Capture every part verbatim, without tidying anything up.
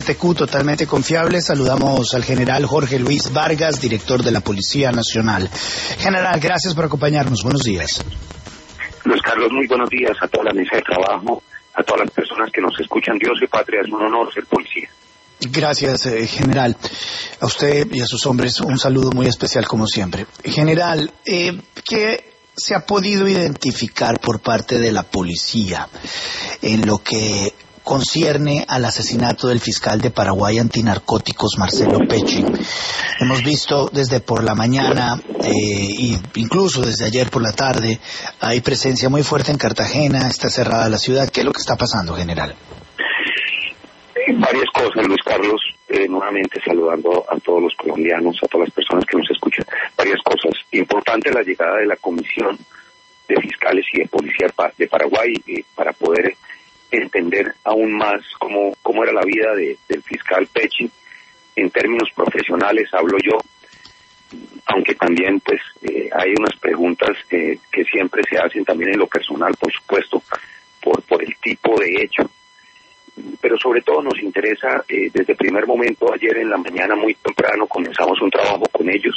T Q totalmente confiable. Saludamos al general Jorge Luis Vargas, director de la Policía Nacional. General, gracias por acompañarnos. Buenos días. Luis Carlos, muy buenos días a toda la mesa de trabajo, a todas las personas que nos escuchan. Dios y patria, es un honor ser policía. Gracias, eh, general. A usted y a sus hombres un saludo muy especial como siempre. General, eh, ¿qué se ha podido identificar por parte de la policía en lo que concierne al asesinato del fiscal de Paraguay antinarcóticos Marcelo Pecci? Hemos visto desde por la mañana eh, y incluso desde ayer por la tarde hay presencia muy fuerte en Cartagena, está cerrada la ciudad. ¿Qué es lo que está pasando, general? Varias cosas, Luis Carlos, eh, nuevamente saludando a todos los colombianos, a todas las personas que nos escuchan. Varias cosas. Importante la llegada de la Comisión de Fiscales y de Policía de Paraguay eh, para poder entender aún más cómo, cómo era la vida de, del fiscal Pecci. En términos profesionales hablo yo, aunque también pues eh, hay unas preguntas eh, que siempre se hacen también en lo personal, por supuesto, por, por el tipo de hecho. Pero sobre todo nos interesa, eh, desde el primer momento, ayer en la mañana muy temprano comenzamos un trabajo con ellos,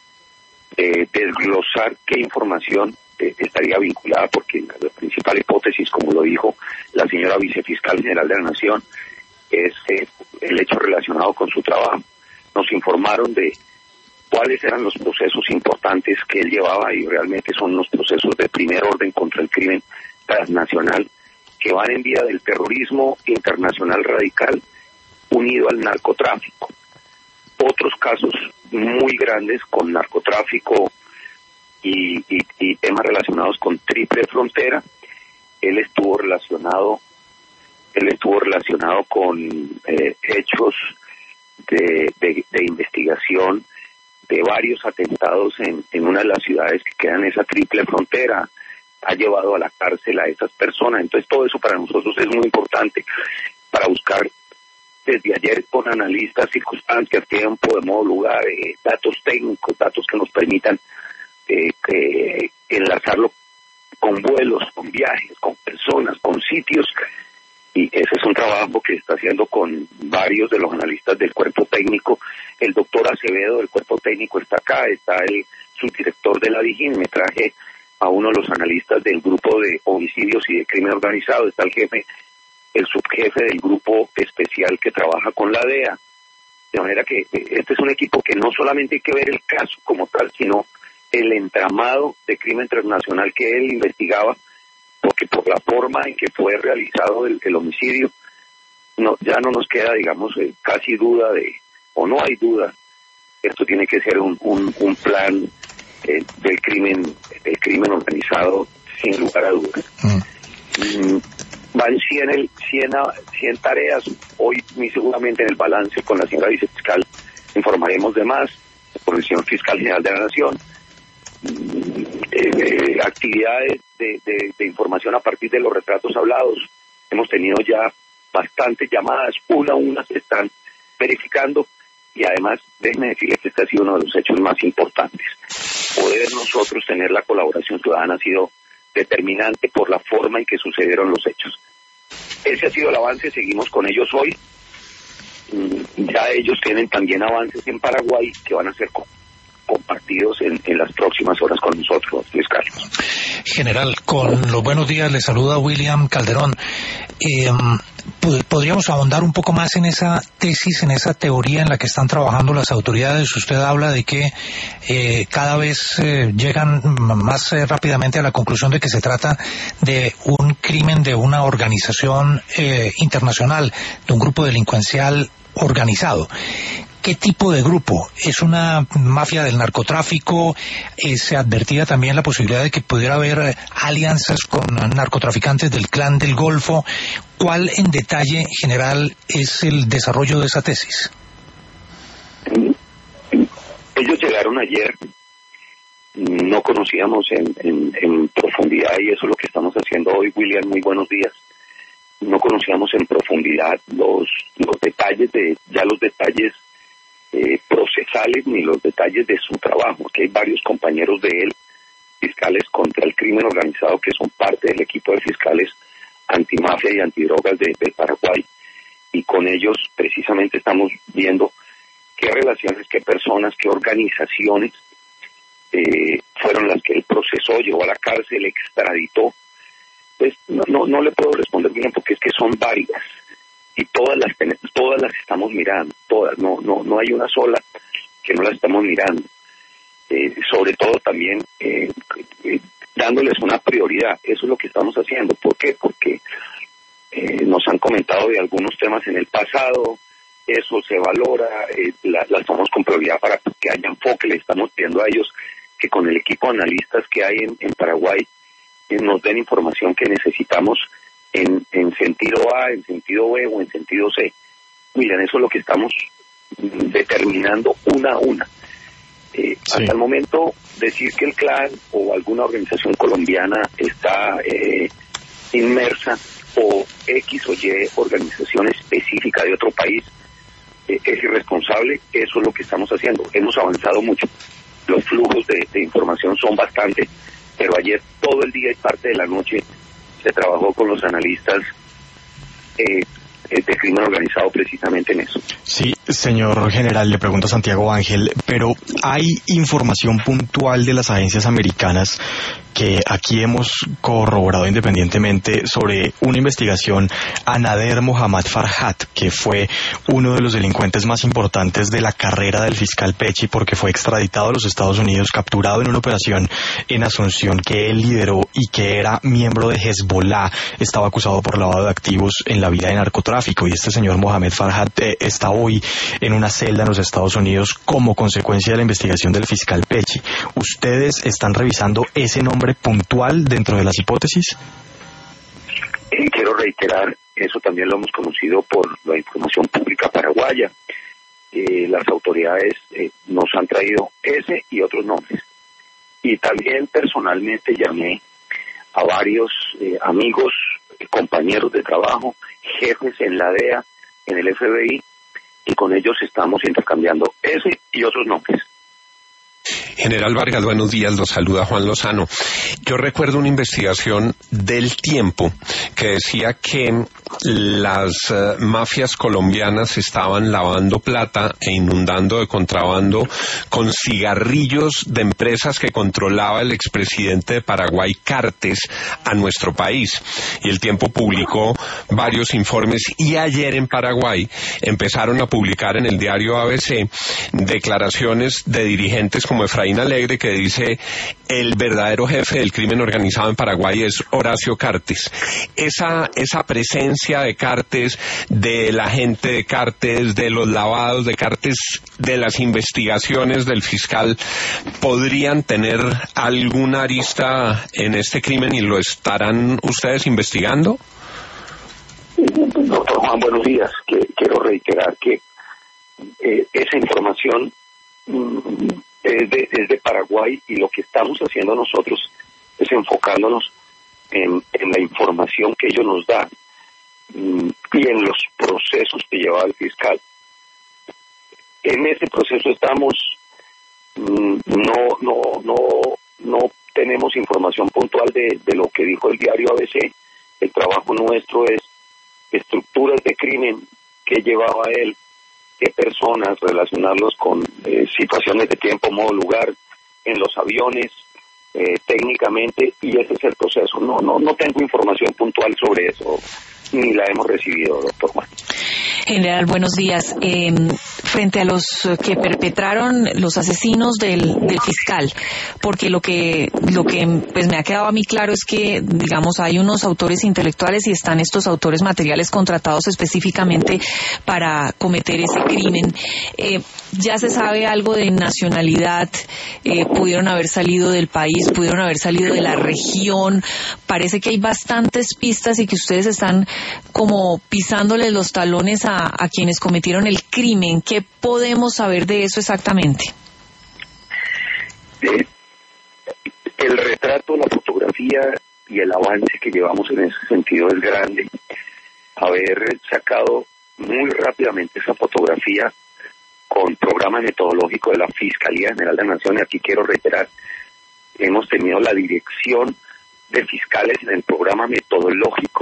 eh, desglosar qué información eh, estaría vinculada, porque la, la principal hipótesis, como lo dijo la señora vicefiscal general de la Nación, es eh, el hecho relacionado con su trabajo. Nos informaron de cuáles eran los procesos importantes que él llevaba, y realmente son los procesos de primer orden contra el crimen transnacional, que van en vía del terrorismo internacional radical unido al narcotráfico. Otros casos muy grandes con narcotráfico y, y, y temas relacionados con triple frontera. Él estuvo relacionado, él estuvo relacionado con eh, hechos de, de, de investigación de varios atentados en, en una de las ciudades que quedan en esa triple frontera. Ha llevado a la cárcel a esas personas. Entonces todo eso para nosotros es muy importante para buscar desde ayer con analistas, circunstancias, tiempo, de modo, lugar, eh, datos técnicos, datos que nos permitan eh, que enlazarlo con vuelos, con viajes, con personas, con sitios, y ese es un trabajo que está haciendo con varios de los analistas del cuerpo técnico. El doctor Acevedo del cuerpo técnico está acá, está el subdirector de la DIJÍN, me traje a uno de los analistas del grupo de homicidios y de crimen organizado, está el jefe, el subjefe del grupo especial que trabaja con la D E A, de manera que este es un equipo que no solamente hay que ver el caso como tal, sino el entramado de crimen transnacional que él investigaba, porque por la forma en que fue realizado el, el homicidio, no, ya no nos queda, digamos, eh, casi duda de, o no hay duda, esto tiene que ser un, un, un plan Eh, del crimen del crimen organizado, sin lugar a dudas. Mm. Mm, van cien, el, cien, cien tareas. Hoy, muy seguramente, en el balance con la señora vicefiscal informaremos de más, por el señor fiscal general de la Nación. Mm, eh, eh, actividades de, de, de información a partir de los retratos hablados. Hemos tenido ya bastantes llamadas, una a una se están verificando. Y además, déjenme decirles que este ha sido uno de los hechos más importantes. Poder nosotros tener la colaboración ciudadana ha sido determinante por la forma en que sucedieron los hechos. Ese ha sido el avance, seguimos con ellos hoy. Ya ellos tienen también avances en Paraguay que van a ser compartidos en, en las próximas horas con nosotros, Luis Carlos. General, con los buenos días, le saluda William Calderón. Eh, ¿Podríamos ahondar un poco más en esa tesis, en esa teoría en la que están trabajando las autoridades? Usted habla de que eh, cada vez eh, llegan más eh, rápidamente a la conclusión de que se trata de un crimen de una organización eh, internacional, de un grupo delincuencial organizado. ¿Qué tipo de grupo? ¿Es una mafia del narcotráfico? Eh, ¿Se advertía también la posibilidad de que pudiera haber alianzas con narcotraficantes del Clan del Golfo? ¿Cuál en detalle general es el desarrollo de esa tesis? Ellos llegaron ayer, no conocíamos en, en, en profundidad, y eso es lo que estamos haciendo hoy. William, muy buenos días. No conocíamos en profundidad los, los detalles de, ya los detalles Eh, procesales ni los detalles de su trabajo, que hay varios compañeros de él, fiscales contra el crimen organizado, que son parte del equipo de fiscales antimafia y antidrogas de, de Paraguay, y con ellos precisamente estamos viendo qué relaciones, qué personas, qué organizaciones eh, fueron las que él procesó, llevó a la cárcel, extraditó. Pues no, no, no le puedo responder bien porque es que son varias y todas las todas las estamos mirando, todas, no no no hay una sola que no la estamos mirando. Eh, sobre todo también eh, eh, dándoles una prioridad, eso es lo que estamos haciendo. ¿Por qué? Porque eh, nos han comentado de algunos temas en el pasado, eso se valora, eh, la, la estamos con prioridad para que haya enfoque, le estamos pidiendo a ellos que con el equipo de analistas que hay en, en Paraguay eh, nos den información que necesitamos en, en sentido A, en sentido B o en sentido C. Miren, eso es lo que estamos determinando una a una. Eh, sí. Hasta el momento, decir que el clan o alguna organización colombiana está eh, inmersa o X o Y organización específica de otro país eh, es irresponsable. Eso es lo que estamos haciendo. Hemos avanzado mucho. Los flujos de, de información son bastante, pero ayer todo el día y parte de la noche se trabajó con los analistas eh, de crimen organizado precisamente en eso. Sí, señor general, le pregunto a Santiago Ángel, pero ¿hay información puntual de las agencias americanas que aquí hemos corroborado independientemente sobre una investigación a Nader Mohammad Farhat, que fue uno de los delincuentes más importantes de la carrera del fiscal Pecci, porque fue extraditado a los Estados Unidos, capturado en una operación en Asunción que él lideró y que era miembro de Hezbollah, estaba acusado por lavado de activos en la vida de narcotráfico, y este señor Mohammad Farhat eh, está hoy en una celda en los Estados Unidos como consecuencia de la investigación del fiscal Pecci. ¿Ustedes están revisando ese nombre puntual dentro de las hipótesis? Eh, quiero reiterar, eso también lo hemos conocido por la información pública paraguaya. Eh, las autoridades eh, nos han traído ese y otros nombres. Y también personalmente llamé a varios eh, amigos, compañeros de trabajo, jefes en la D E A, en el F B I, y con ellos estamos intercambiando ese y otros nombres. General Vargas, buenos días, los saluda Juan Lozano. Yo recuerdo una investigación del Tiempo que decía que las uh, mafias colombianas estaban lavando plata e inundando de contrabando con cigarrillos de empresas que controlaba el expresidente de Paraguay, Cartes, a nuestro país. Y el Tiempo publicó varios informes y ayer en Paraguay empezaron a publicar en el diario A B C declaraciones de dirigentes como Efraín Alegre, que dice: el verdadero jefe del crimen organizado en Paraguay es Horacio Cartes. Esa, esa presencia de Cartes, de la gente de Cartes, de los lavados de Cartes, de las investigaciones del fiscal, ¿podrían tener alguna arista en este crimen y lo estarán ustedes investigando? Doctor Juan, buenos días. Que, quiero reiterar que eh, esa información mm, es, de, es de Paraguay, y lo que estamos haciendo nosotros es enfocándonos en, en la información que ellos nos dan mm, y en los procesos que lleva el fiscal. En ese proceso estamos, mm, no, no, no, no tenemos información puntual de, de lo que dijo el diario A B C. El trabajo nuestro es estructuras de crimen que llevaba él, qué personas, relacionarlos con eh, situaciones de tiempo, modo, lugar, en los aviones, eh, técnicamente, y ese es el proceso. No, no, no tengo información puntual sobre eso, ni la hemos recibido, doctor Juan. General, buenos días. Eh, frente a los que perpetraron los asesinos del, del fiscal, porque lo que lo que pues me ha quedado a mí claro es que, digamos, hay unos autores intelectuales y están estos autores materiales contratados específicamente para cometer ese crimen. Eh, ya se sabe algo de nacionalidad, eh, pudieron haber salido del país, pudieron haber salido de la región. Parece que hay bastantes pistas y que ustedes están como pisándoles los talones a a quienes cometieron el crimen. ¿Qué podemos saber de eso exactamente? Eh, el retrato, la fotografía y el avance que llevamos en ese sentido es grande. Haber sacado muy rápidamente esa fotografía con programa metodológico de la Fiscalía General de la Nación, y aquí quiero reiterar, hemos tenido la dirección de fiscales en el programa metodológico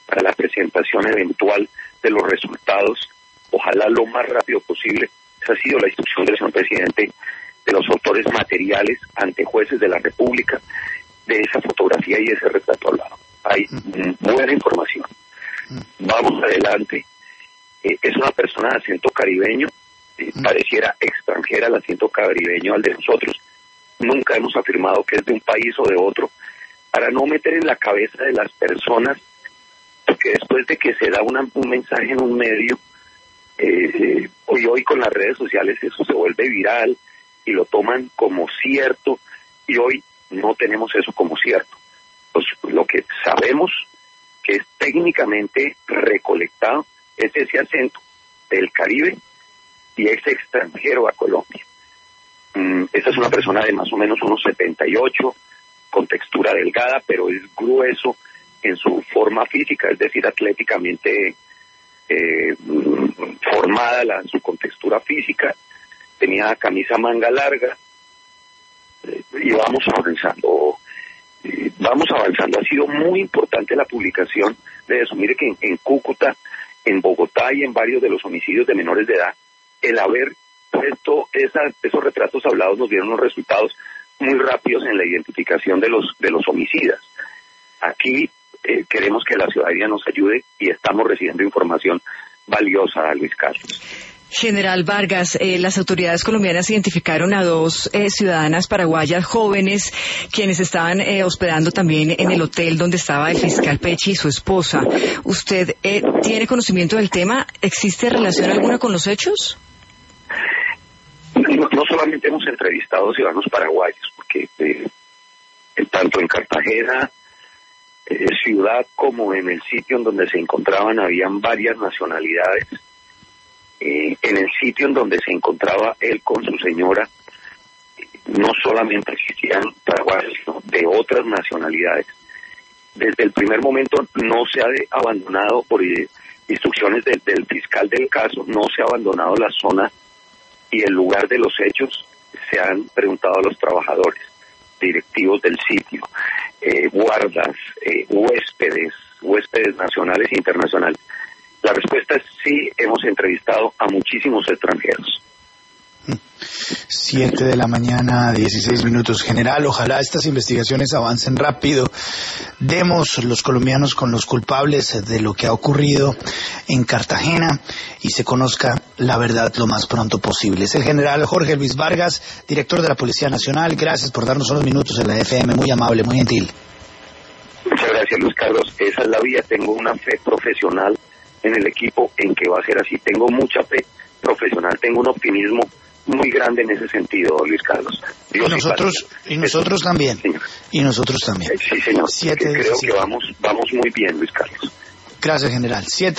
para la presentación eventual de los resultados, ojalá lo más rápido posible. Esa ha sido la instrucción del señor presidente, de los autores materiales ante jueces de la República, de esa fotografía y ese retrato al lado. Hay buena información. Vamos adelante. Eh, es una persona de acento caribeño, eh, pareciera extranjera el acento caribeño al de nosotros. Nunca hemos afirmado que es de un país o de otro, para no meter en la cabeza de las personas, porque después de que se da una, un mensaje en un medio, eh, hoy hoy con las redes sociales eso se vuelve viral y lo toman como cierto, y hoy no tenemos eso como cierto. Pues lo que sabemos que es técnicamente recolectado es ese acento del Caribe y es extranjero a Colombia. Mm, esa es una persona de más o menos unos setenta y ocho, con textura delgada, pero es grueso en su forma física, es decir, atléticamente eh, formada la, su contextura física. Tenía camisa manga larga, eh, y vamos avanzando, eh, vamos avanzando. Ha sido muy importante la publicación de eso. Mire que en, en Cúcuta, en Bogotá y en varios de los homicidios de menores de edad, el haber puesto esa, esos retratos hablados nos dieron unos resultados muy rápidos en la identificación de los de los homicidas. Aquí eh, queremos que la ciudadanía nos ayude y estamos recibiendo información valiosa, Luis Carlos. General Vargas, eh, las autoridades colombianas identificaron a dos eh, ciudadanas paraguayas jóvenes quienes estaban eh, hospedando también en el hotel donde estaba el fiscal Pecci y su esposa. ¿Usted eh, tiene conocimiento del tema? ¿Existe relación alguna con los hechos? No, no solamente hemos entrevistado ciudadanos paraguayos, porque eh, tanto en Cartagena, eh, ciudad, como en el sitio en donde se encontraban habían varias nacionalidades. Eh, en el sitio en donde se encontraba él con su señora, no solamente existían paraguayos, sino de otras nacionalidades. Desde el primer momento no se ha de, abandonado, por eh, instrucciones del, del fiscal del caso, no se ha abandonado la zona y el lugar de los hechos. Se han preguntado a los trabajadores, directivos del sitio, eh, guardas, eh, huéspedes, huéspedes nacionales e internacionales. La respuesta es sí, hemos entrevistado a muchísimos extranjeros. Siete de la mañana, dieciséis minutos. General, ojalá estas investigaciones avancen rápido. Demos los colombianos con los culpables de lo que ha ocurrido en Cartagena y se conozca la verdad lo más pronto posible. Es el general Jorge Luis Vargas, director de la Policía Nacional. Gracias por darnos unos minutos en la F M. Muy amable, muy gentil. Muchas gracias, Luis Carlos. Esa es la vía. Tengo una fe profesional en el equipo en que va a ser así. Tengo mucha fe profesional, tengo un optimismo muy grande en ese sentido, Luis Carlos. Dios y nosotros y, y nosotros Eso, también. Señor. Y nosotros también. Sí, señor. Siete, creo que vamos vamos muy bien, Luis Carlos. Gracias, general. Siete